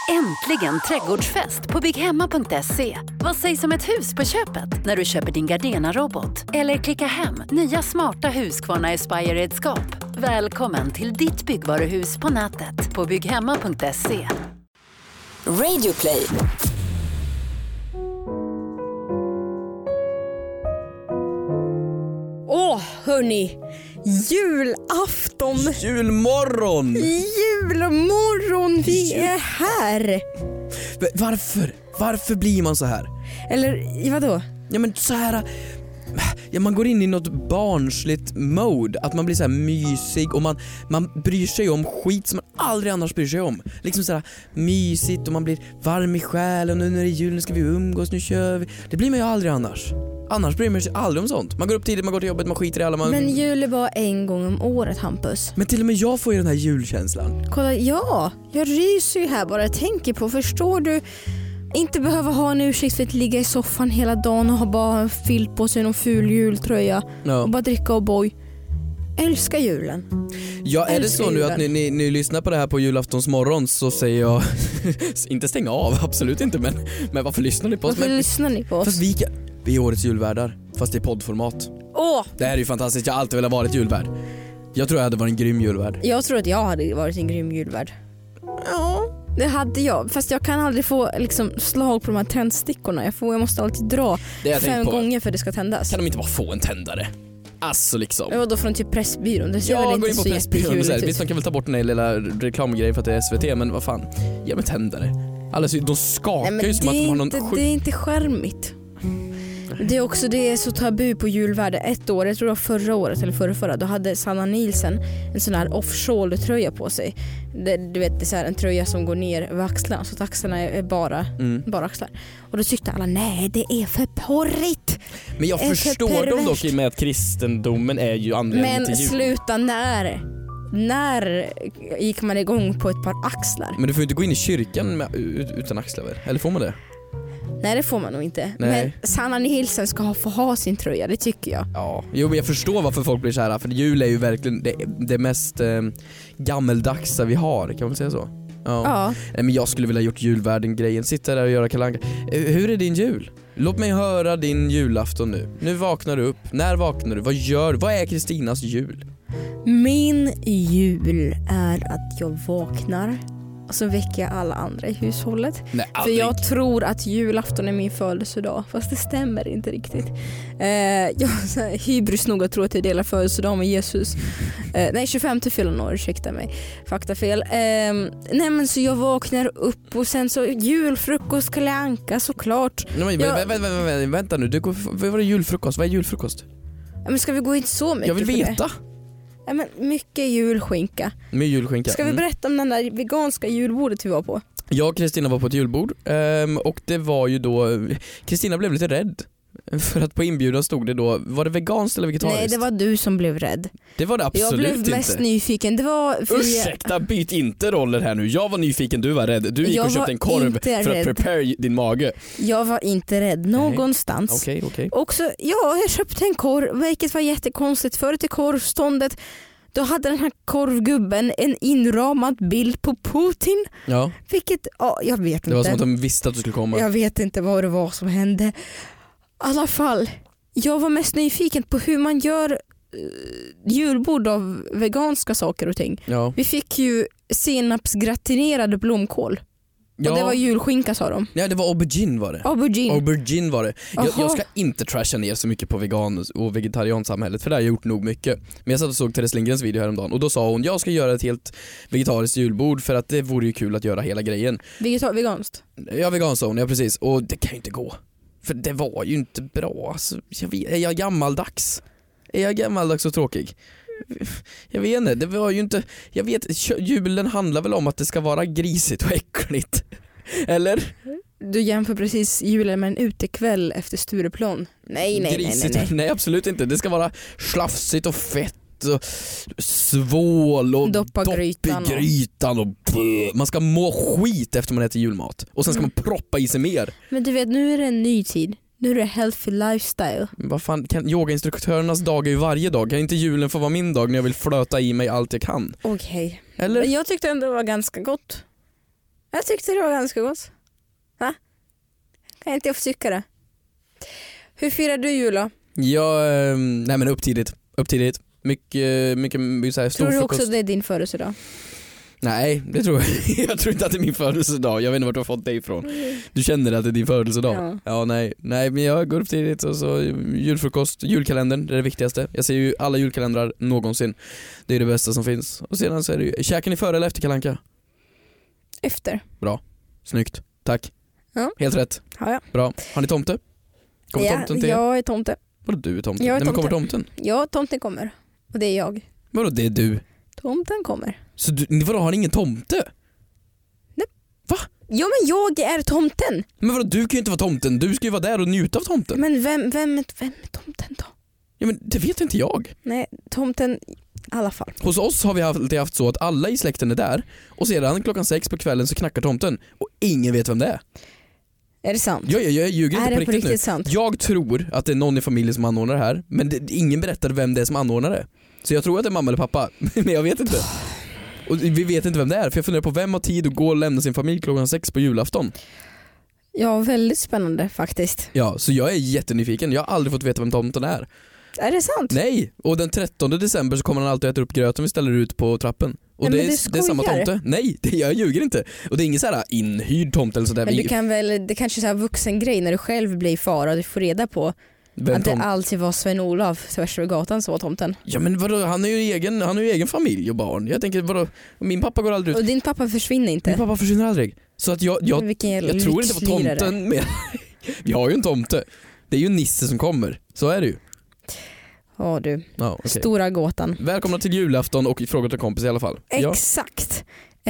Äntligen trädgårdsfest på bygghemma.se. Vad sägs om ett hus på köpet när du köper din Gardena-robot? Eller klicka hem nya smarta Husqvarna Aspire-redskap. Välkommen till ditt byggvaruhus på nätet på bygghemma.se. Radio Play. Hörni, julafton. Julmorgon. Julmorgon, vi är här. Varför blir man så här? Eller vadå? Ja men så här. Ja, man går in i något barnsligt mode. Att man blir så här mysig och man bryr sig om skit som man aldrig annars bryr sig om. Liksom så här mysigt och man blir varm i själen. Och nu är det jul, nu ska vi umgås, nu kör vi. Det blir man ju aldrig annars. Annars bryr man sig aldrig om sånt. Man går upp tidigt, man går till jobbet, man skiter i alla Men jul är bara en gång om året, Hampus. Men till och med jag får ju den här julkänslan. Kolla, ja, jag ryser ju här bara jag tänker på. Förstår du? Inte behöva ha en ursäkt för att ligga i soffan hela dagen och ha bara fyllt på sig någon ful jultröja och bara dricka och boy. Älskar julen. Ja, är det så nu att ni lyssnar på det här på julaftons morgon, så säger jag inte stänga av, absolut inte, men varför lyssnar ni på oss? Lyssnar ni på oss? Fast vi är årets julvärdar, fast i poddformat. Det här är ju fantastiskt, jag har alltid velat vara ett julvärd. Jag tror jag hade varit en grym julvärd. Jag tror att jag hade varit en grym julvärd. Ja, det hade jag. Fast jag kan aldrig få liksom slag på de här tändstickorna. Jag måste alltid dra 5 gånger för att det ska tändas. Kan de inte bara få en tändare? Alltså liksom. Jag var då från typ Pressbyrån. Det går in på Pressbyrån. Visst, de kan väl ta bort den här lilla reklamgrejen för att det är SVT, men vad fan. Ge mig tändare. Alltså, de skakar ju som att de har någon... Det är inte skärmigt. Det är också, det är så tabu på julvärde. Ett år, jag tror det var förra året eller förra, då hade Sanna Nielsen en sån här off-shoulder-tröja på sig. Du vet, det är så här en tröja som går ner över axlarna, så att axlarna är bara axlar. Och då tyckte alla, nej, det är för porrigt. Men jag förstår dem dock med att kristendomen är ju anledningen till jul. Men sluta, när gick man igång på ett par axlar? Men du får ju inte gå in i kyrkan utan axlar, eller får man det? Nej, det får man nog inte. Nej. Men Sanna Nielsen ska få ha sin tröja, det tycker jag. Ja, jo, men jag förstår varför folk blir så här. För jul är ju verkligen det mest gammeldagsa vi har, kan man säga så? Ja. Men jag skulle vilja gjort julvärden-grejen. Sitta där och göra kalanka. Hur är din jul? Låt mig höra din julafton nu. Nu vaknar du upp. När vaknar du? Vad är Kristinas jul? Min jul är att jag vaknar och så väcker jag alla andra i hushållet. Nej, för jag tror att julafton är min födelsedag. Fast det stämmer inte riktigt. Jag har hybris nog att tro att jag delar födelsedag med Jesus. Nej, 25 till fyller år, ursäkta mig. Faktafel. Nej, men så jag vaknar upp och sen så julfrukost, Kalle Anka, såklart. Nej, vänta nu. Vad är julfrukost? Vad är julfrukost? Men ska vi gå in så mycket? Jag vill veta. Ja, men mycket julskinka. Med julskinka. Ska vi berätta om den där veganska julbordet vi var på? Jag och Kristina var på ett julbord och det var ju då... Kristina blev lite rädd. För att på inbjudan stod det då... Var det veganskt eller vegetariskt? Nej, det var du som blev rädd. Det var det absolut inte. Jag blev mest nyfiken. Det var Ursäkta, byt inte roller här nu. Jag var nyfiken, du var rädd. Du gick och köpte en korv för att prepare din mage. Jag var inte rädd någonstans. Okej. Också, jag köpte en korv, vilket var jättekonstigt. Förut i korvståndet, då hade den här korvgubben en inramad bild på Putin. Ja. Vilket, jag vet inte. Det var som att de visste att du skulle komma. Jag vet inte vad det var som hände. I alla fall, jag var mest nyfiken på hur man gör julbord av veganska saker och ting. Ja. Vi fick ju senapsgratinerade blomkål. Ja. Och det var julskinka, sa de. Ja, det var aubergine var det. Aubergine var det. Jag ska inte trasha ner så mycket på vegan och vegetariansamhället, för det har jag gjort nog mycket. Men jag satt och såg Therese Lindgrens video häromdagen och då sa hon, jag ska göra ett helt vegetariskt julbord för att det vore ju kul att göra hela grejen. Veganskt? Ja, veganskt, ja precis. Och det kan ju inte gå. För det var ju inte bra. Alltså, är jag gammaldags? Är jag gammaldags och tråkig? Jag vet inte, det var ju inte... Jag vet, julen handlar väl om att det ska vara grisigt och äckligt. Eller? Du jämför precis julen med en utekväll efter Stureplan. Nej, absolut inte. Det ska vara slafsigt och fett och svål och dopp i grytan och man ska må skit efter man äter julmat. Och sen ska man proppa i sig mer. Men du vet, nu är det en ny tid. Nu är det healthy lifestyle. Vad fan, yogainstruktörernas dag är ju varje dag. Kan inte julen få vara min dag när jag vill flöta i mig allt jag kan? Okej. Eller? Men jag tyckte ändå det var ganska gott. Jag tyckte det var ganska gott. Va? Kan inte jag få tycka det? Hur firar du jul då? Nej men upp tidigt. Mycket så här stor Tror du frukost. också det är din födelsedag? Nej, det tror jag. Jag tror inte att det är min födelsedag. Jag vet inte vart du har fått det ifrån. Du känner att det är din födelsedag? Ja, nej, men jag går upp tidigt och så julfrukost, julkalendern, det är det viktigaste. Jag ser ju alla julkalendrar någonsin. Det är det bästa som finns. Och sedan så är det ju, käkar ni före eller efter Kalle Anka? Efter. Bra, snyggt, tack. Ja. Helt rätt. Ja. Bra, har ni tomte? Kommer tomten till er? Jag är tomte. Vadå du är tomten? Jag är Nej, men tomte. kommer tomten? Ja, tomten kommer. Och det är jag. Vadå det är du? Tomten kommer. Så vadå har ni ingen tomte? Nej. Va? Ja men jag är tomten. Men vadå du kan ju inte vara tomten, du ska ju vara där och njuta av tomten. Men vem är tomten då? Ja men det vet inte jag. Nej, tomten i alla fall. Hos oss har vi alltid haft så att alla i släkten är där och sedan 6:00 på kvällen så knackar tomten och ingen vet vem det är. Är det sant? Jag ljuger inte Är på det på riktigt nu. riktigt sant? Jag tror att det är någon i familjen som anordnar det här men ingen berättar vem det är som anordnar det. Så jag tror att det är mamma eller pappa men jag vet inte. Och vi vet inte vem det är för jag funderar på vem har tid att gå och lämna sin familj 6:00 på julafton. Ja, väldigt spännande faktiskt. Ja, så jag är jättenyfiken. Jag har aldrig fått veta vem tomten är. Är det sant? Nej, och den 13 december så kommer han alltid äta upp gröten vi ställer ut på trappen. Och Nej, det men är samma skojar. tomte. Nej, jag ljuger inte. Och det är ingen så här inhyrd tomte eller sådär. Men du kan väl, det kanske är så här vuxen grej när du själv blir far och du får reda på att det alltid var Sven-Olof tvärs över gatan som var tomten. Ja men vadå, han har ju egen familj och barn. Jag tänker vadå, min pappa går aldrig ut. Och din pappa försvinner inte. Min pappa försvinner aldrig. Så att jag tror inte på tomten mer. Vi har ju en tomte. Det är ju Nisse som kommer. Så är det ju. Ja du, Ja, okay. stora gåtan. Välkomna till julafton och fråga till kompis i alla fall. Exakt.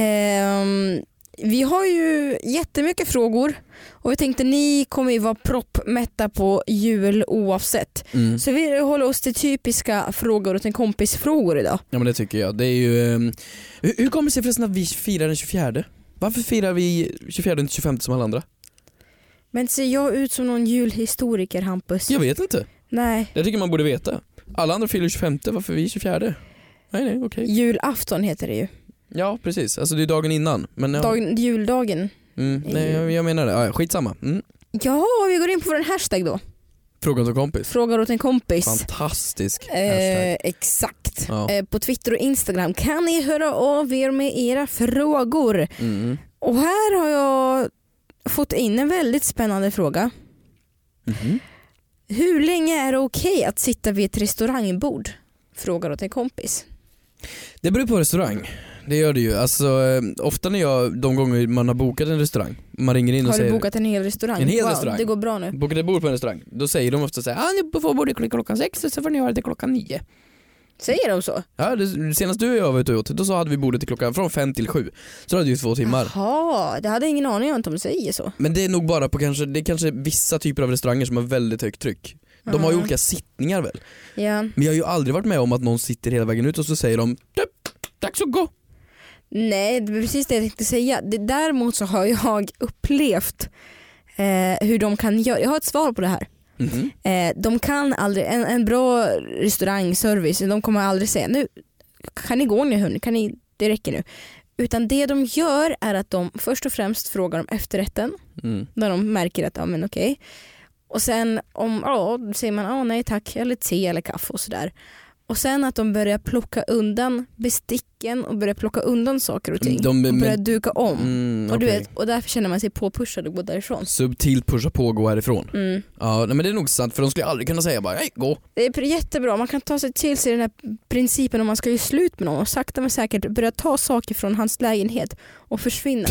Vi har ju jättemycket frågor och vi tänkte ni kommer ju vara proppmätta på jul oavsett. Så vi håller oss till typiska frågor och till kompisfrågor idag. Ja men det tycker jag. Det är ju, hur kommer det sig förresten att vi firar den 24? Varför firar vi 24 och inte 25 som alla andra? Men ser jag ut som någon julhistoriker, Hampus? Jag vet inte. Nej. Jag tycker man borde veta. Alla andra firar 25, varför vi 24? Nej, okej. Julafton heter det ju. Ja, precis. Alltså det är dagen innan. Men, ja. Juldagen. Nej, jag menar det. Ja, skitsamma. Ja, vi går in på vår hashtag då. Fråga åt en kompis. Frågar åt en kompis. Fantastisk hashtag. Exakt. Ja. På Twitter och Instagram kan ni höra av er med era frågor. Och här har jag fått in en väldigt spännande fråga. Hur länge är det okej att sitta vid ett restaurangbord? Frågar åt en kompis. Det beror på restaurang. Det gör det ju. Alltså, ofta när de gånger man har bokat en restaurang, man ringer in och säger... Har du bokat en hel restaurang? En hel restaurang. Det går bra nu. Bokat ett bord på en restaurang. Då säger de ofta så här: ni får bordet 6:00 och så får ni göra det 9:00. Säger de så? Ja, senast du och jag var ute åt, då så hade vi bordet till från 5 till 7. Så det hade ju 2 timmar. Jaha, det hade jag ingen aning om de säger så. Men det är nog bara på kanske vissa typer av restauranger som har väldigt högt tryck. De har ju olika sittningar väl. Ja. Men jag har ju aldrig varit med om att någon sitter hela vägen ut och så säger de dags att gå. Nej, det är precis det jag tänkte säga. Däremot så har jag upplevt hur de kan göra. Jag har ett svar på det här. De kan aldrig, en bra restaurangservice, de kommer aldrig säga nu kan ni gå nu hörni, det räcker nu. Utan det de gör är att de först och främst frågar om efterrätten. När de märker att men okej. Och sen om säger man nej tack, eller te eller kaffe och sådär. Och sen att de börjar plocka undan besticken och börjar plocka undan saker och ting. Och börjar duka om. Och, du vet, och därför känner man sig påpushad och gå därifrån. Subtilt pusha på och gå härifrån. Ja, men det är nog sant, för de skulle aldrig kunna säga bara nej, gå. Det är jättebra, man kan ta sig till sig den här principen om man ska göra slut med någon och sakta men säkert börja ta saker från hans lägenhet och försvinna.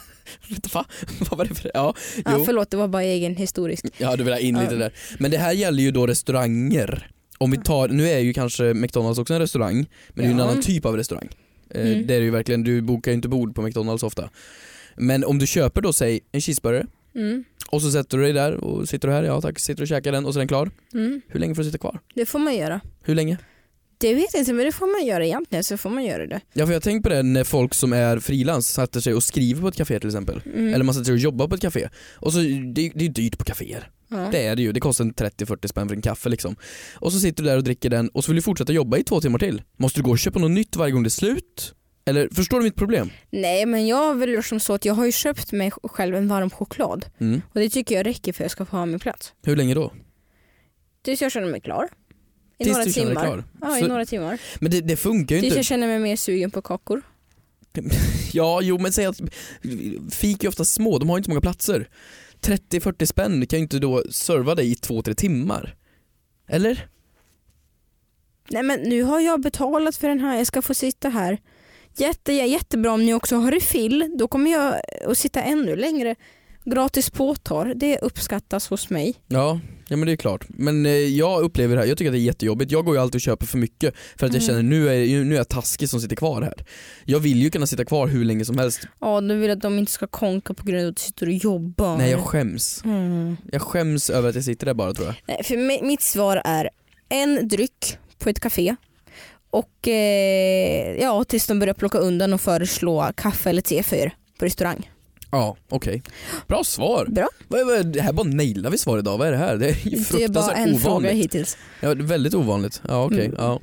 Vad var det för? Ja, förlåt, det var bara egen historisk. Ja, du vill ha in lite där. Men det här gäller ju då restauranger. Om vi tar, nu är ju kanske McDonalds också en restaurang, men det är ju en annan typ av restaurang. Det är det ju verkligen, du bokar ju inte bord på McDonalds ofta. Men om du köper då, säg en cheeseburgare och så sätter du dig där och sitter du här, ja tack, sitter och käkar den och så är den klar. Hur länge får du sitta kvar? Det får man göra. Hur länge? Det vet jag inte, men det får man göra egentligen, så får man göra det. Ja, för jag tänker på det när folk som är frilans sätter sig och skriver på ett café till exempel. Eller man sätter sig och jobbar på ett café. Och så, det är dyrt på kaféer. Ja. Det är det ju, det kostar 30-40 spänn för en kaffe liksom. Och så sitter du där och dricker den och så vill du fortsätta jobba i 2 timmar till. Måste du gå och köpa något nytt varje gång det är slut? Eller förstår du mitt problem? Nej, men jag har väl gjort som så att jag har ju köpt mig själv en varm choklad. Och det tycker jag räcker för att jag ska få ha min plats. Hur länge då? Tills jag känner mig klar. I Tills några du känner dig timmar. klar? Ja, Så- i några timmar. Men det funkar ju Tills inte. jag känner mig mer sugen på kakor. Ja, jo, men säg att fik är ofta små, de har inte så många platser. 30-40 spänn kan ju inte då serva dig i 2-3 timmar. Eller? Nej, men nu har jag betalat för den här. Jag ska få sitta här. Jättebra om ni också har refill. Då kommer jag att sitta ännu längre. Gratis påtar, det uppskattas hos mig. Ja, men det är klart. Men jag upplever det här, jag tycker att det är jättejobbigt. Jag går ju alltid och köper för mycket för att jag känner nu är jag taskig som sitter kvar här. Jag vill ju kunna sitta kvar hur länge som helst. Ja, du vill att de inte ska konka på grund av att du sitter och jobbar. Nej, jag skäms. Jag skäms över att jag sitter där bara, tror jag. Nej, för mitt svar är en dryck på ett café. Och ja, tills de börjar plocka undan och föreslå kaffe eller te för er på restaurang. Ja, okej. Bra svar. Bra. Det här bara nailar vi svar idag. Vad är det här? Det är ju Det är bara fruktansvärt en fråga ovanligt. hittills. Ja, det är väldigt ovanligt. Ja, okej. Ja.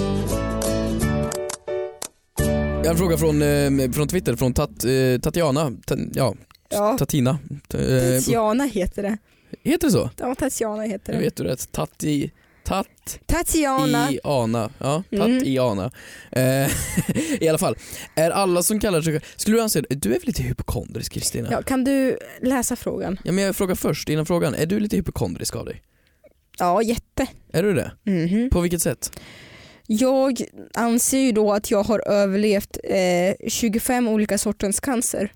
Jag har en fråga från Twitter, från Tatiana. Ja. Tatina. Tatiana heter det. Heter det så? Ja, Tatiana heter Jag det. vet du rätt. Tatiana. Tatiana. Ja, Tatiana. I alla fall. Är alla som kallar sig... Skulle du anse... Du är väl lite hypokondrisk, Kristina? Ja, kan du läsa frågan? Ja, men jag frågar först innan frågan. Är du lite hypokondrisk av dig? Ja, jätte. Är du det? På vilket sätt? Jag anser ju då att jag har överlevt 25 olika sorters cancer.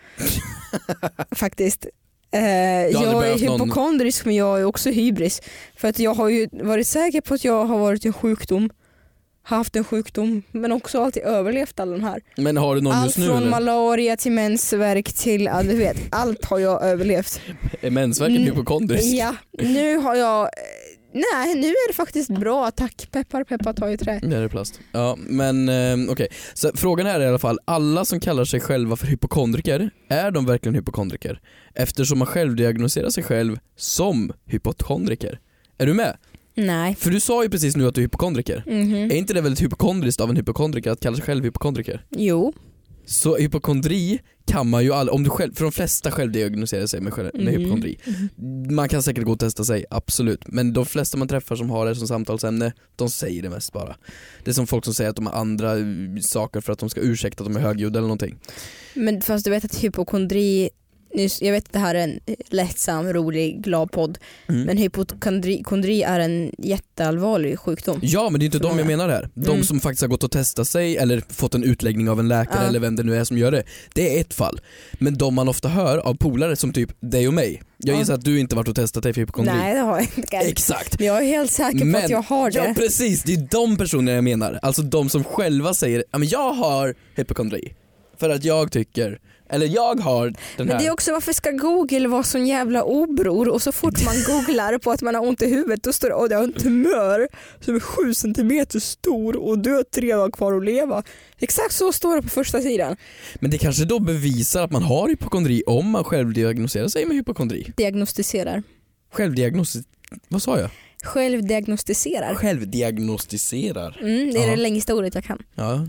Faktiskt. Jag är hypokondrisk, men jag är också hybris. För att jag har ju varit säker på att jag har varit en sjukdom. Haft en sjukdom, men också alltid överlevt alla de här. Men har du någon allt just nu? Allt från eller? malaria till mensvärk till, du vet, allt har jag överlevt. Är mensvärken hypokondrisk? Ja, nu har jag... Nej, nu är det faktiskt bra. Tack, peppar tar ju trä. Det är det plast. Ja, men okej. Så frågan här är i alla fall, alla som kallar sig själva för hypokondriker, är de verkligen hypokondriker? Eftersom man själv diagnostiserar sig själv som hypokondriker. Är du med? Nej. För du sa ju precis nu att du är hypokondriker. Är inte det väldigt hypokondriskt av en hypokondriker att kalla sig själv hypokondriker? Jo. Så hypokondri kan man ju om du själv, för de flesta själv diagnostiserar sig med hypokondri. Man kan säkert gå och testa sig, absolut. Men de flesta man träffar som har det som samtalsämne, de säger det mest bara. Det är som folk som säger att de har andra saker för att de ska ursäkta att de är högljudda eller någonting. Men fast du vet att hypokondri, jag vet att det här är en lättsam, rolig, glad podd, men hypokondri är en jätteallvarlig sjukdom. Ja, men det är inte de jag menar här. De som faktiskt har gått och testat sig eller fått en utläggning av en läkare eller vem det nu är som gör det. Det är ett fall. Men de man ofta hör av polare som typ dig och mig. Jag gissar att du inte varit och testat dig för hypokondri. Nej, det har jag inte. Exakt. Men jag är helt säker på att jag har det. Ja, precis. Det är de personerna jag menar. Alltså de som själva säger att jag har hypokondri. För att jag tycker... Eller jag har den här. Men det är också, varför ska Google vara sån jävla obror, och så fort man googlar på att man har ont i huvudet, då står det att jag har en tumör som är 7 centimeter stor och du har 3 dagar kvar att leva. Exakt så står det på första sidan. Men det kanske då bevisar att man har hypokondri om man själv diagnostiserar sig med hypokondri. Diagnostiserar. Vad sa jag? Självdiagnostiserar. Självdiagnostiserar. Det är det längsta ordet jag kan. Ja,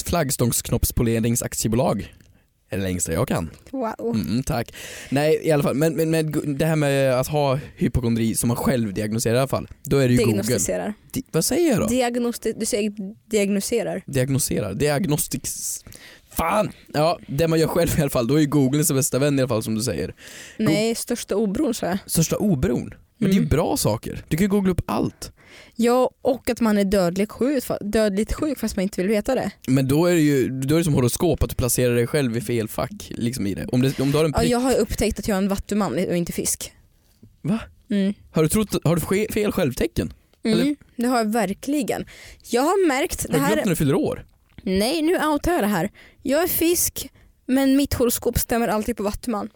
flaggstångsknoppspolieringsaktiebolag. Är det längsta jag kan. Wow. Tack. Nej, i alla fall, men det här med att ha hypokondri som man själv diagnostiserar i alla fall, då är det ju diagnostiserar. Google. Vad säger jag då? Du säger diagnostiserar. Diagnostics. Fan! Ja, det man gör själv i alla fall, då är ju Google sin bästa vän i alla fall, som du säger. Nej, största obron, så här. Största obron? Men det är ju bra saker. Du kan ju googla upp allt. Ja, och att man är dödligt sjuk fast man inte vill veta det. Men då är det som horoskop, att du placerar dig själv i fel fack liksom i det. Om du har en prick... Ja, jag har upptäckt att jag är en vattuman och inte fisk. Va? Har du fel självtecken? Eller? Det har jag verkligen. Jag har märkt det här. Har du glömt när du fyller år? Nej, nu outar jag det här. Jag är fisk, men mitt horoskop stämmer alltid på vattuman.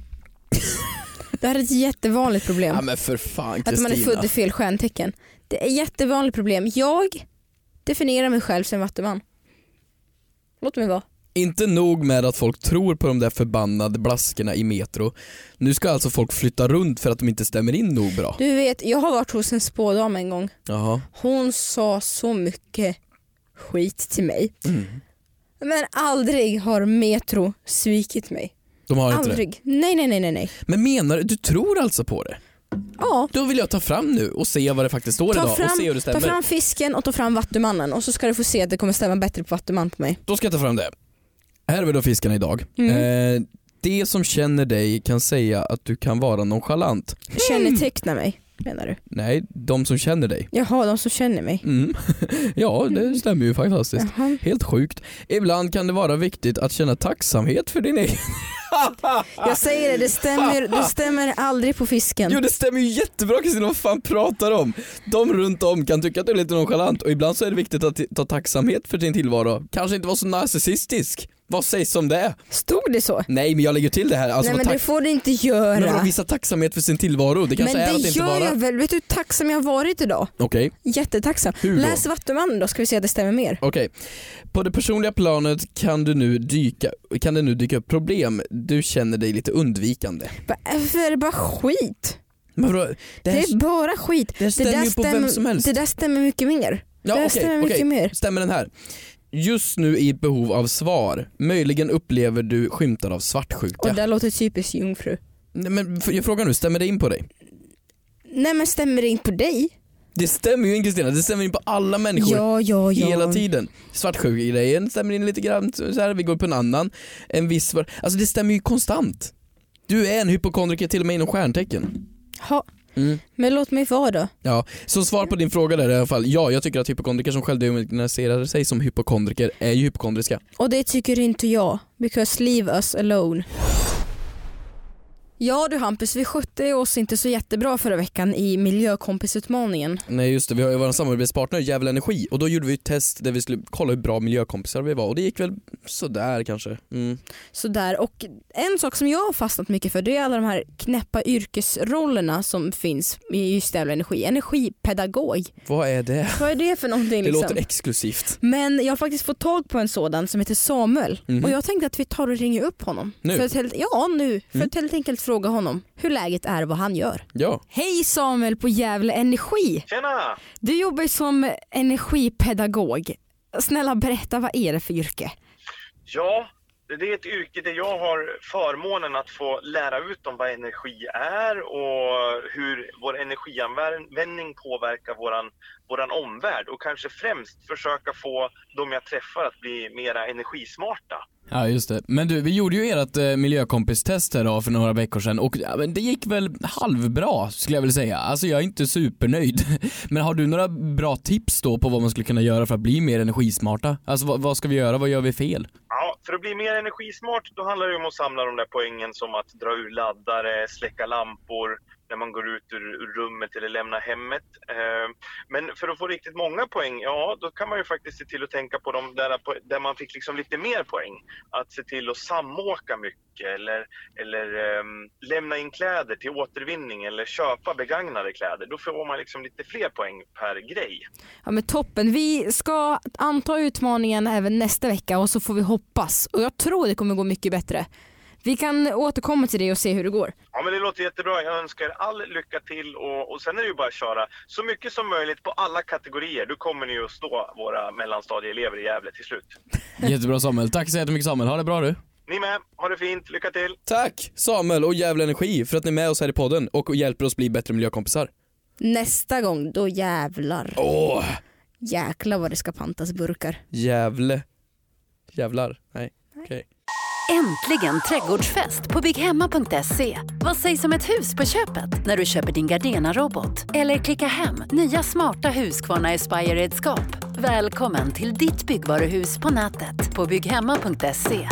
Det här är ett jättevanligt problem. Ja, men för fan, Kristina. Att man är född i fel stjärntecken. Det är ett jättevanligt problem. Jag definierar mig själv som vattuman. Låt mig vara. Inte nog med att folk tror på de där förbannade blaskorna i metro. Nu ska alltså folk flytta runt för att de inte stämmer in nog bra. Du vet, jag har varit hos en spådam en gång. Jaha. Hon sa så mycket skit till mig. Men aldrig har Metro svikit mig. De har inte Aldrig. det. Nej. Men menar du tror alltså på det? Ja. Då vill jag ta fram nu och se vad det faktiskt står idag och se hur det stämmer. Ta fram fisken och ta fram Vattumannen och så ska du få se att det kommer stämma bättre på Vattuman på mig. Då ska jag ta fram det. Här är vi då fiskarna idag. Det som känner dig kan säga att du kan vara nonchalant. Känneteckna mig, menar du? Nej, de som känner dig. Jaha, de som känner mig. Ja, det stämmer ju faktiskt. Jaha. Helt sjukt. Ibland kan det vara viktigt att känna tacksamhet för din egen... Jag säger det stämmer aldrig på fisken. Jo, det stämmer ju jättebra, Kristina, vad fan pratar om? De runt om kan tycka att du är lite nonchalant och ibland så är det viktigt att ta tacksamhet för din tillvaro. Kanske inte vara så narcissistisk. Vad sägs om det? Stod det så? Nej, men jag lägger till det här. Alltså, nej, men det får du inte göra. Men visa tacksamhet för sin tillvaro. Det kanske är att inte vara... Men det gör jag väl. Vet du hur tacksam jag har varit idag? Okej. Jättetacksam. Läs Vattumannen då, ska vi se att det stämmer mer. Okej. På det personliga planet kan det nu dyka upp problem. Du känner dig lite undvikande. Varför är det bara skit? Men bro, det är bara skit. Det stämmer ju på vem som helst. Det där stämmer mycket mer. Ja, mycket mer. Stämmer den här? Just nu i behov av svar. Möjligen upplever du skymtar av svartsjuka. Och det låter typiskt jungfru. Nej, men jag frågar nu, stämmer det in på dig? Nej, men stämmer det in på dig? Det stämmer ju in, Kristina, det stämmer in på alla människor. Ja. Hela tiden. Svartsjuka-grejen stämmer in lite grann så här, vi går på en annan. En viss, alltså det stämmer ju konstant. Du är en hypokondriker till och med inom stjärntecken. Ja. Men låt mig vara då. Ja, så svar på din fråga där i alla fall. Ja, jag tycker att hypokondriker som självdiagnostiserar sig som hypokondriker är ju hypokondriska. Och det tycker inte jag. Because leave us alone. Ja du Hampus, vi skötte oss inte så jättebra förra veckan i miljökompisutmaningen. Nej just det, vi har ju vår samarbetspartner Jävla Energi och då gjorde vi ett test där vi skulle kolla hur bra miljökompisar vi var och det gick väl sådär kanske. Sådär, och en sak som jag har fastnat mycket för det är alla de här knäppa yrkesrollerna som finns i just Jävla Energi. Energipedagog. Vad är det? Vad är det för någonting liksom? Det låter exklusivt. Men jag har faktiskt fått tag på en sådan som heter Samuel och jag tänkte att vi tar och ringer upp honom. Nu? För att helt enkelt fråga honom hur läget är, vad han gör. Ja. Hej Samuel på Jävla Energi. Tjena! Du jobbar som energipedagog. Snälla berätta, vad är det för yrke? Ja, det är ett yrke där jag har förmånen att få lära ut om vad energi är och hur vår energianvändning påverkar våran omvärld och kanske främst försöka få de jag träffar att bli mera energismarta. Ja just det, men du, vi gjorde ju ert miljökompistest här då för några veckor sedan och ja, men det gick väl halvbra skulle jag vilja säga. Alltså jag är inte supernöjd. Men har du några bra tips då på vad man skulle kunna göra för att bli mer energismarta? Alltså vad ska vi göra, vad gör vi fel? Ja, för att bli mer energismart då handlar det om att samla de där poängen som att dra ur laddare, släcka lampor när man går ut ur rummet eller lämnar hemmet. Men för att få riktigt många poäng, ja då kan man ju faktiskt se till att tänka på dem där man fick liksom lite mer poäng. Att se till att samåka mycket eller lämna in kläder till återvinning eller köpa begagnade kläder. Då får man liksom lite fler poäng per grej. Ja men toppen, vi ska anta utmaningen även nästa vecka och så får vi hoppas. Och jag tror det kommer gå mycket bättre. Vi kan återkomma till det och se hur det går. Ja men det låter jättebra. Jag önskar all lycka till och sen är det ju bara att köra så mycket som möjligt på alla kategorier. Då kommer ni att stå våra mellanstadieelever i Gävle till slut. Jättebra Samuel, tack så jättemycket Samuel. Ha det bra du. Ni med, ha det fint, lycka till. Tack Samuel och Jävla Energi för att ni är med oss här i podden och hjälper oss bli bättre miljökompisar. Nästa gång, då jävlar. Jäklar vad det ska pantas burkar. Jävlar, nej, okej. Äntligen trädgårdsfest på bygghemma.se. Vad sägs om ett hus på köpet när du köper din Gardena-robot? Eller klicka hem nya smarta Husqvarna Aspire-redskap. Välkommen till ditt byggvaruhus på nätet på bygghemma.se.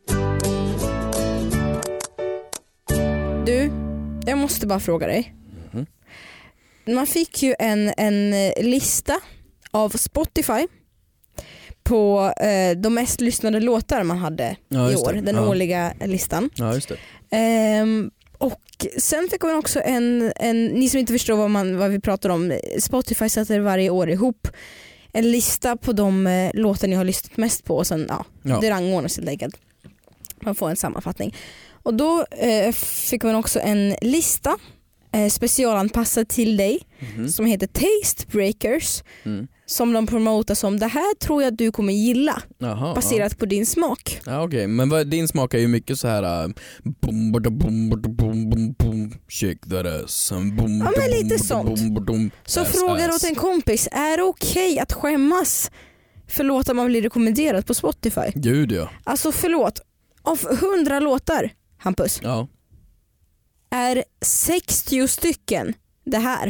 Du, jag måste bara fråga dig. Man fick ju en lista av Spotify på de mest lyssnade låtar man hade i år, den årliga listan. Ja, just det. Och sen fick man också en ni som inte förstår vad vi pratar om, Spotify sätter varje år ihop en lista på de låtar ni har lyssnat mest på och sen det rangordnas helt enkelt. Man får en sammanfattning. Och då fick man också en lista specialanpassad till dig som heter Taste Breakers. som de promotar som det här tror jag att du kommer gilla. Jaha, baserat på din smak. Ja, okej. Men din smak är ju mycket så här shake that ass. Ja, men lite sånt. Så frågar åt en kompis, är det okej att skämmas för låtar man blir rekommenderat på Spotify? Gud ja. Alltså förlåt, av 100 låtar, Hampus, Ja. är 60 stycken det här.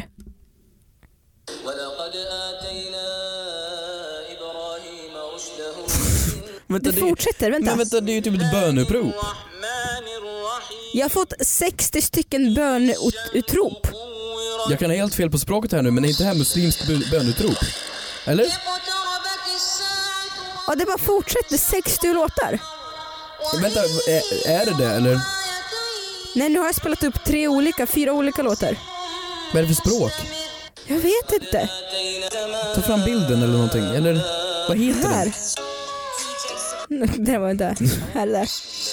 Vänta, Det fortsätter, vänta. Men vänta, det är ju typ ett böneutrop. Jag har fått 60 stycken böneutrop. Jag kan ha helt fel på språket här nu, men det är inte här muslimskt bönutrop. Eller? Ja, det bara fortsätter, 60 låtar. Vänta, är det eller? Nej, nu har jag spelat upp 4 olika låtar. Vad är det för språk? Jag vet inte. Ta fram bilden eller någonting, eller vad heter Här. den? Det var inte. Här är det.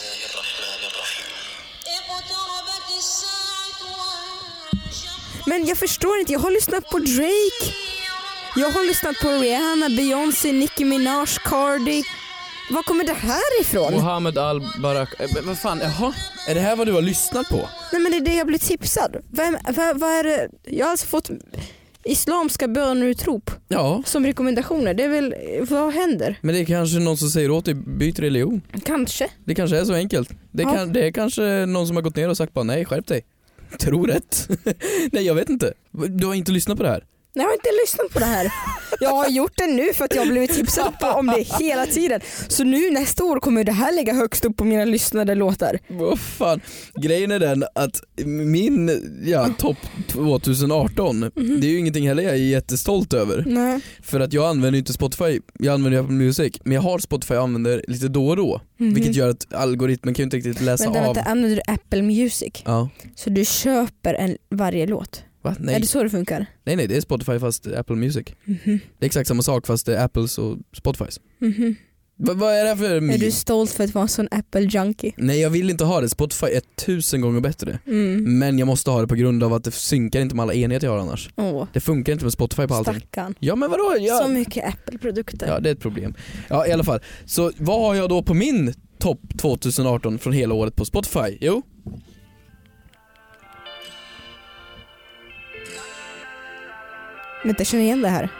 Men jag förstår inte, jag har lyssnat på Drake. Jag har lyssnat på Rihanna, Beyoncé, Nicki Minaj, Cardi. Var kommer det här ifrån? Mohammed Al-Barak. Vad fan, jaha? Är det här vad du har lyssnat på? Nej, men det är det jag blir tipsad. Vad är det? Jag har alltså fått islamska bönutrop Ja. som rekommendationer. Det är väl, vad händer? Men det är kanske någon som säger åt dig, byt religion. Kanske. Det kanske är så enkelt. Det är kanske någon som har gått ner och sagt bara nej, skärp dig. Tror rätt. Nej, jag vet inte. Du har inte lyssnat på det här? Nej, jag har inte lyssnat på det här. Jag har gjort det nu för att jag har blivit tipsad om det hela tiden. Så nu nästa år kommer det här ligga högst upp på mina lyssnade låtar. Vad fan, grejen är den att min topp 2018, det är ju ingenting heller jag är jättestolt över. Nej. För att jag använder inte Spotify, jag använder Apple Music, men jag har Spotify och använder lite då och då. Vilket gör att algoritmen kan ju inte riktigt läsa av. Men använder du Apple Music? Ja. Så du köper varje låt? Va? Nej. Är det så det funkar? Nej, det är Spotify fast Apple Music. Det är exakt samma sak fast det är Apples och Spotifys. Vad är det för Är du stolt för att vara en sån Apple junkie? Nej, jag vill inte ha det. Spotify är 1000 gånger bättre. Men jag måste ha det på grund av att det synkar inte med alla enheter jag har annars. Det funkar inte med Spotify på allting. Stackarn. Ja, men vadå? Så mycket Apple-produkter. Ja, det är ett problem. Ja, i alla fall. Så vad har jag då på min topp 2018 från hela året på Spotify? Jo. Men jag känner igen det här.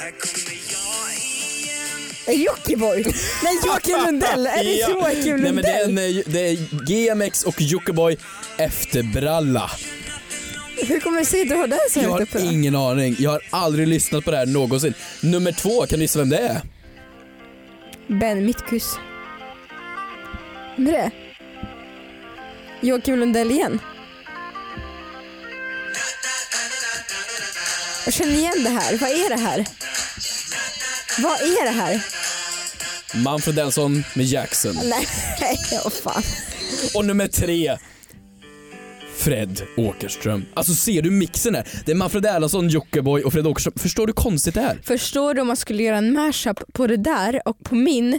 Jockiboi. Nej, Joakim Lundell. Är det Joakim Lundell? Nej, men det är GMX och Jockiboi efter bralla. Hur kommer det sig att du har det så Jag högt uppe? har ingen aning. Jag har aldrig lyssnat på det här någonsin. Nummer 2, kan du gissa vem det är? Ben Mitkus. Vem är det? Joakim Lundell igen. Jag känner igen det här. Vad är det här? Vad är det här? Manfred Nelson med Jackson. Nej, vad fan. Och nummer 3, Fred Åkerström. Alltså ser du mixen här? Det är Manfred Erlandsson, Jockiboi och Fred Åkerström. Förstår du konstigt det här? Förstår du om man skulle göra en mashup på det där och på min...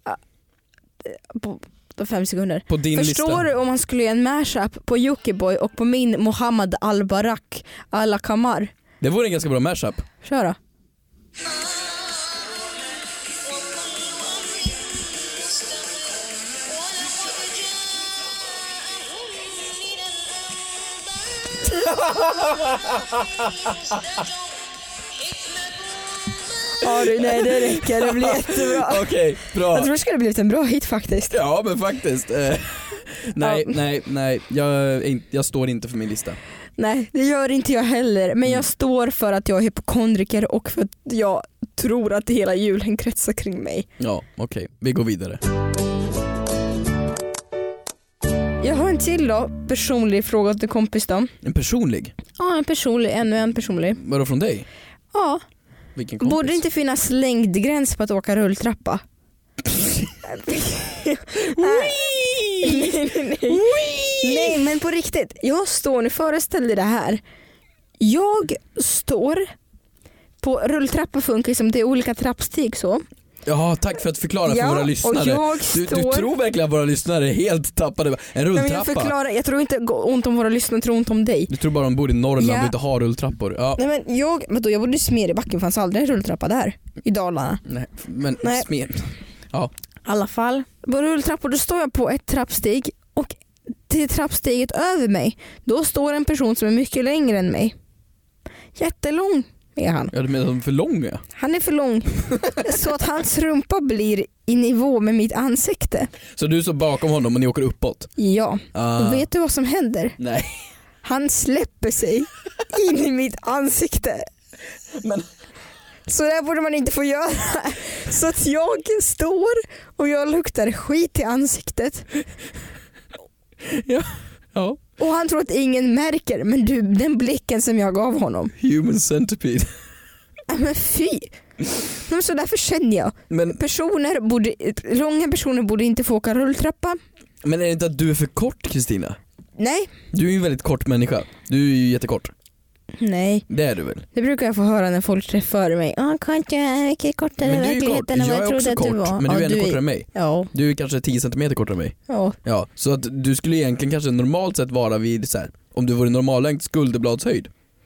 På 5 sekunder. På din Förstår lista. du om man skulle göra en mashup på Jockiboi och på min Mohammed Al-Barak Alla Kamar? Det vore en ganska bra mashup. Kör då. Nej, det räcker, det blir jättebra. Okej, bra. Jag tror det skulle blivit en bra hit faktiskt. Ja, men faktiskt. Nej, jag står inte för min lista. Nej, det gör inte jag heller. Men jag står för att jag är hypokondriker och för att jag tror att hela julen kretsar kring mig. Ja, okej. Vi går vidare. Jag har en till då, personlig fråga till kompis då. En personlig? Ja, ännu en personlig. Vadå från dig? Ja. Vilken kompis? Borde det inte finnas längdgräns på att åka rulltrappa? Nej, men på riktigt. Jag står, nu föreställ dig det här. Jag står på rulltrappa, funkar som det är olika trappsteg så. Ja, tack för att förklara för våra lyssnare. Du tror verkligen att våra lyssnare är helt tappade. En rulltrappa. Jag tror inte ont om våra lyssnare, jag tror ont om dig. Du tror bara de bor i Norrland och inte har rulltrappor. Ja. Nej, men jag bodde i Smedjebacken, fanns aldrig en rulltrappa där i Dalarna. Nej. I alla fall, på rulltrappor då står jag på ett trappsteg och till trappsteget över mig då står en person som är mycket längre än mig. Jättelång är han. Ja, du menar för lång? Ja. Han är för lång så att hans rumpa blir i nivå med mitt ansikte. Så du står bakom honom och ni åker uppåt? Ja, och vet du vad som händer? Nej. Han släpper sig in i mitt ansikte. Men... Så där borde man inte få göra. Så att jag står och jag luktar skit i ansiktet. Ja. Och han tror att ingen märker, men den blicken som jag gav honom. Human centipede. Men fy. Så därför känner jag. Men, långa personer borde inte få åka rulltrappa. Men är det inte att du är för kort, Kristina? Nej. Du är ju en väldigt kort människa. Du är ju jättekort. Nej. Det är du väl? Det brukar jag få höra när folk träffar mig. Kort, jag är mycket kortare i verkligheten än vad jag trodde att du var. Men du är ändå kortare än mig. Ja. Du är kanske 10 centimeter kortare än mig. Ja. Så att du skulle egentligen kanske normalt sett vara vid så här, om du vore normallängd, skulderbladshöjd.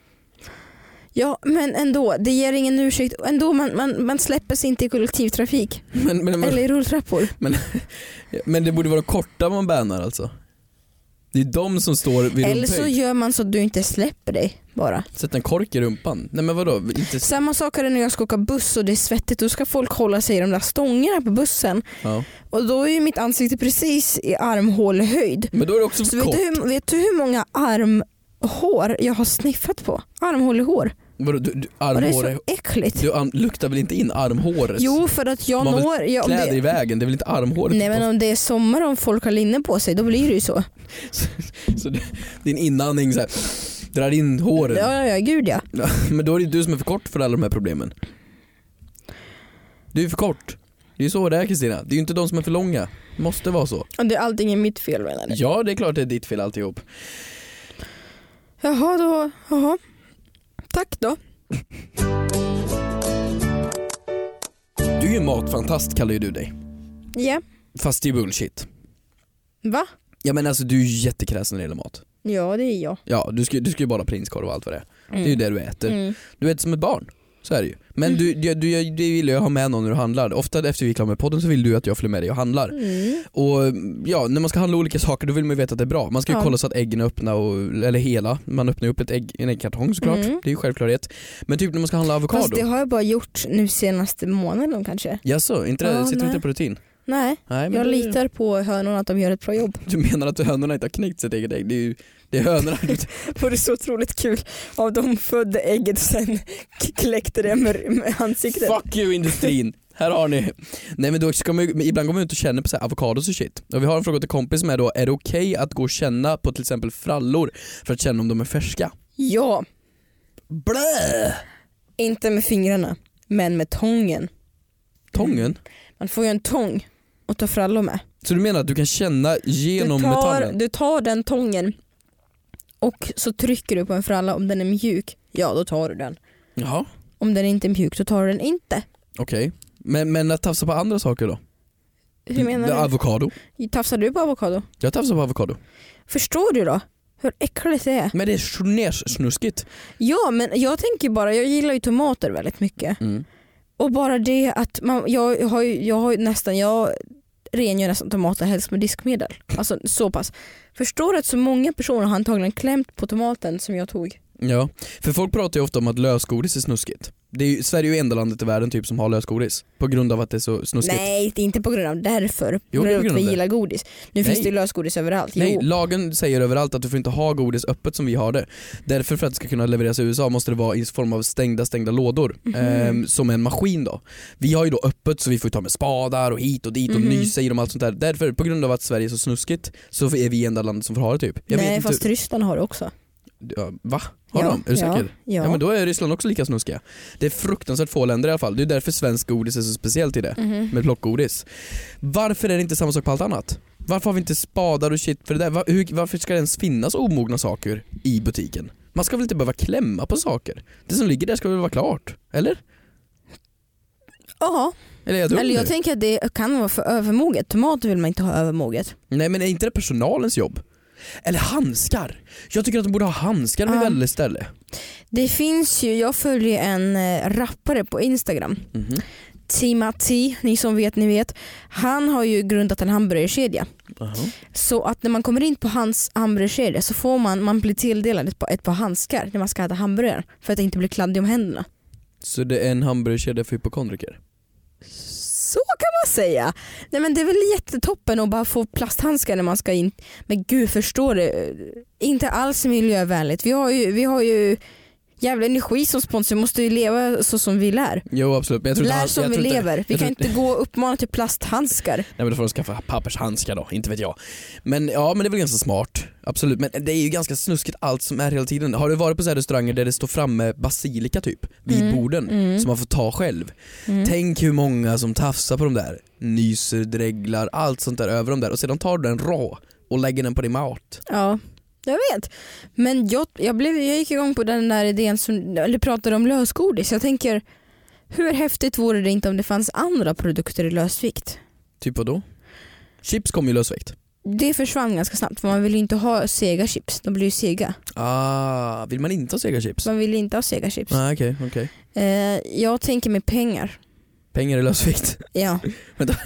Ja, men ändå, det ger ingen ursäkt. Ändå, man släpper sig inte i kollektivtrafik. Eller i rulltrappor. Men det borde vara korta man bärnar alltså. Det är de som står vid rumphöjd. Eller så gör man så att du inte släpper dig bara. Sätt en kork i rumpan. Nej men vadå? Samma sak är det när jag ska åka buss och det är svettigt. Då ska folk hålla sig i de där stångerna på bussen. Ja. Och då är ju mitt ansikte precis i armhålehöjd. Men då är det också så kort. Vet du hur många armhår jag har sniffat på? Armhålehår. Vadå, armhår, det är så äckligt. Du luktar väl inte in armhåret? Jo, för att jag når... kläder i vägen, det är väl inte armhåret? Nej, men om det är sommar och folk har linne på sig, då blir det ju så. Så din inandning så här, drar in håret? Ja, gud ja. Men då är det du som är för kort för alla de här problemen. Du är för kort. Det är ju så det är, Kristina. Det är ju inte de som är för långa. Det måste vara så. Och det är allting är mitt fel, menar du? Ja, det är klart det är ditt fel alltihop. Jaha. Tack då. Du är ju matfantast, kallar ju du dig. Ja. Yeah. Fast det är bullshit. Va? Ja, men alltså du är ju jättekräsen när det gäller mat. Ja, det är jag. Ja, du ska ju bara prinskorv och allt vad det är. Det är ju det du äter. Du äter som ett barn. Så är det ju. Men du vill ju ha med någon när du handlar. Ofta efter vi är klara med podden så vill du att jag följer med dig och handlar. Och ja, när man ska handla olika saker då vill man ju veta att det är bra. Man ska ju kolla så att äggen är öppna eller hela. Man öppnar upp en äggkartong såklart. Det är ju självklarhet. Men typ när man ska handla avokado. Fast det har jag bara gjort nu senaste månaden kanske. Jaså, sitter inte på rutin? Nej, jag litar på hönorna att de gör ett bra jobb. Du menar att hönorna inte har knäckt sitt eget ägg? Det är hönorna. Det är så otroligt kul. Av de födde ägget och sen kläckte det med ansiktet. Fuck you industrin. Här har ni. Nej, men då ska man, ibland går man ut och känner på så här avokados och shit. Och vi har en fråga till kompis som är då: är det okej att gå och känna på till exempel frallor för att känna om de är färska? Ja. Blä! Inte med fingrarna, men med tången. Tången? Man får ju en tång och ta frallor med. Så du menar att du kan känna genom metallen? Du tar den tången och så trycker du på en fralla. Om den är mjuk, ja då tar du den. Jaha. Om den inte är mjuk så tar du den inte. Okej. Men att tafsa på andra saker då? Hur menar du? Avokado. Tafsar du på avokado? Jag tafsar på avokado. Förstår du då hur äckligt det är? Men det är snuskigt. Ja, men jag tänker bara, jag gillar ju tomater väldigt mycket. Och bara det att jag rengör nästan tomater helst med diskmedel. Alltså så pass. Förstår du att så många personer har antagligen klämt på tomaten som jag tog? Ja, för folk pratar ju ofta om att lösgodis är snuskigt. Sverige är ju enda landet i världen typ som har lösgodis på grund av att det är så snuskigt. Nej, det är inte på grund av därför. På grund av att vi gillar godis. Nu finns det ju lösgodis överallt. Nej, lagen säger överallt att du får inte ha godis öppet som vi har det. Därför för att det ska kunna levereras i USA måste det vara i form av stängda lådor. Som en maskin då. Vi har ju då öppet så vi får ta med spadar och hit och dit och nysa i dem och allt sånt där. Därför på grund av att Sverige är så snuskigt så är vi enda landet som får ha det typ. Nej, fast Ryssland har det också. Ja, va? Har de? Är du säker? Ja, men då är Ryssland också lika snuskiga. Det är fruktansvärt få länder i alla fall. Det är därför svensk godis är så speciellt i det. Med plockgodis. Varför är det inte samma sak på allt annat? Varför har vi inte spadar och shit för det där? Varför ska det ens finnas omogna saker i butiken? Man ska väl inte behöva klämma på saker? Det som ligger där ska väl vara klart, eller? Ja. Eller jag tänker att det kan vara för övermoget. Tomater vill man inte ha övermoget. Nej, men är inte det personalens jobb? Eller handskar. Jag tycker att de borde ha handskar med väldigt ställe. Det finns ju, jag följer en rappare på Instagram. Timati, ni som vet, ni vet. Han har ju grundat en hamburgerkedja. Så att när man kommer in på hans hamburgerkedja så får man bli tilldelad ett par handskar när man ska äta hamburgare för att det inte blir kladdig om händerna. Så det är en hamburgerkedja för hypokondriker? Så kan man säga. Nej, men det är väl jättetoppen att bara få plasthandskar när man ska in. Men gud, förstår du? Inte alls miljövänligt. Vi har ju jävla energi som sponsor. Vi måste ju leva så som vi lär. Jo, absolut. Men jag tror lär som vi lever. Vi kan inte gå och uppmana till plasthandskar. Nej, men då får de skaffa pappershandskar då. Inte vet jag. Men ja, men det är väl ganska smart. Absolut. Men det är ju ganska snuskigt allt som är hela tiden. Har du varit på så här restauranger där det står framme basilika typ vid borden som man får ta själv? Tänk hur många som tafsar på de där. Nyser, dreglar, allt sånt där över dem där. Och sedan tar du den rå och lägger den på din mat. Ja. Jag vet, men jag gick igång på den där idén eller pratade om lösgodis. Jag tänker, hur häftigt vore det inte om det fanns andra produkter i lösvikt? Typ vad då? Chips kom ju i lösvikt. Det försvann ganska snabbt för man vill ju inte ha sega chips, de blir ju sega. Vill man inte ha sega chips? Man vill inte ha sega chips. Okej. Jag tänker med pengar. Pengar i lösvikt? Ja. Vänta,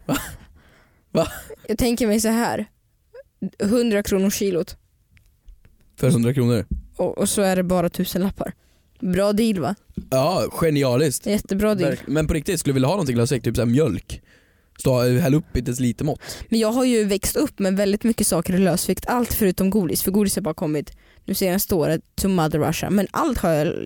va? Jag tänker mig så här, 100 kronor kilot. För 100 kronor. Och så är det bara 1000 lappar. Bra deal, va? Ja, genialiskt. Jättebra deal. Men på riktigt, skulle du vilja ha någonting lösvikt, typ så här mjölk? Häll upp i ett lite mått. Men jag har ju växt upp med väldigt mycket saker i lösvikt. Allt förutom godis. För godis har bara kommit, nu senaste året, to Mother Russia. Men allt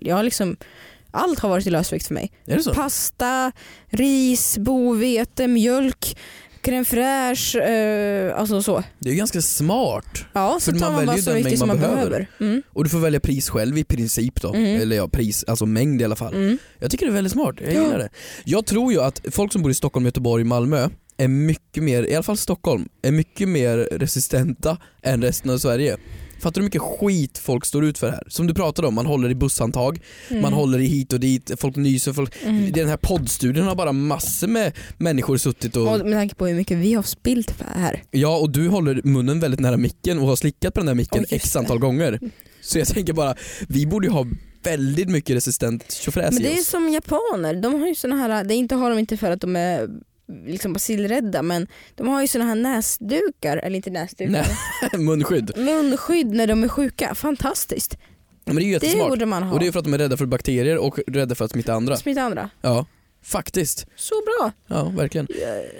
har varit i lösvikt för mig. Är det så? Pasta, ris, bovete, mjölk, crème fraîche, alltså så. Det är ju ganska smart. Ja, så tar man bara så mycket som man behöver. Och du får välja pris själv i princip då. Eller ja, pris, alltså mängd i alla fall. Jag tycker det är väldigt smart, jag gillar det. Jag tror ju att folk som bor i Stockholm, Göteborg, Malmö är mycket mer, i alla fall Stockholm, är mycket mer resistenta än resten av Sverige. Fattar du hur mycket skit folk står ut för här? Som du pratade om, man håller i busshandtag, man håller i hit och dit, folk nyser, Den här poddstudion har bara massor med människor suttit och med tanke på hur mycket vi har spilt här. Ja, och du håller munnen väldigt nära micken och har slickat på den där micken x antal gånger. Så jag tänker bara, vi borde ju ha väldigt mycket resistent tjofräs. Men det är som japaner, de har ju såna här, det inte har de inte för att de är liksom basilrädda, men de har ju såna här näsdukar, eller inte näsdukar. Munskydd när de är sjuka, fantastiskt. Ja, men det är ju jättesmart. Det borde man ha. Och det är för att de är rädda för bakterier och rädda för att smitta andra. Ja, faktiskt. Så bra. Ja, verkligen.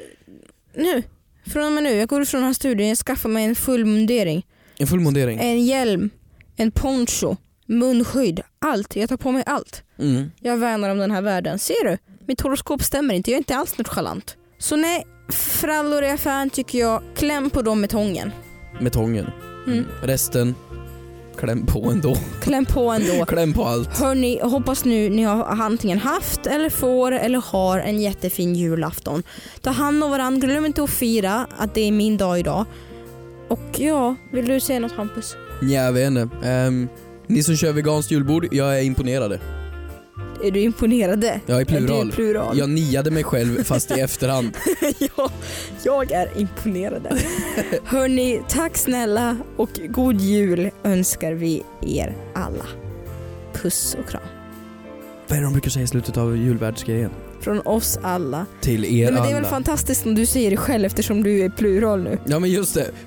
Från och med nu, jag går ifrån den här studien, jag skaffar mig en full mundering. En full mundering? En hjälm, en poncho, munskydd, allt. Jag tar på mig allt. Jag värnar om den här världen. Ser du? Mitt horoskop stämmer inte, jag är inte alls nonchalant. Så nej, frallor är fan tycker jag, kläm på dem med tången. Med tången? Resten, kläm på ändå. Kläm på allt. Hörni, hoppas nu ni har antingen haft eller får eller har en jättefin julafton. Ta hand om varandra, glöm inte att fira att det är min dag idag. Och ja, vill du säga något, Hampus? Ja, jag vet inte. Ni som kör veganskt julbord, jag är imponerade. Är du imponerade? Jag är plural. plural. Jag niade mig själv fast i efterhand. Ja, jag är imponerade. Hörni, tack snälla och god jul önskar vi er alla. Puss och kram. Vad är det de brukar säga i slutet av julvärdsgrejen? Från oss alla. Till er alla. Men det är väl fantastiskt om du säger det själv eftersom du är plural nu. Ja, men just det.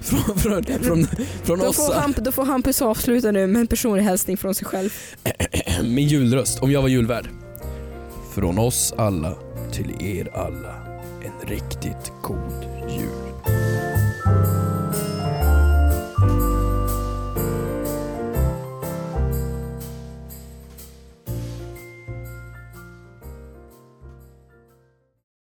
Från oss. Då får Hampus avsluta nu med en personlig hälsning från sig själv. Min julröst, om jag var julvärd. Från oss alla till er alla. En riktigt god jul.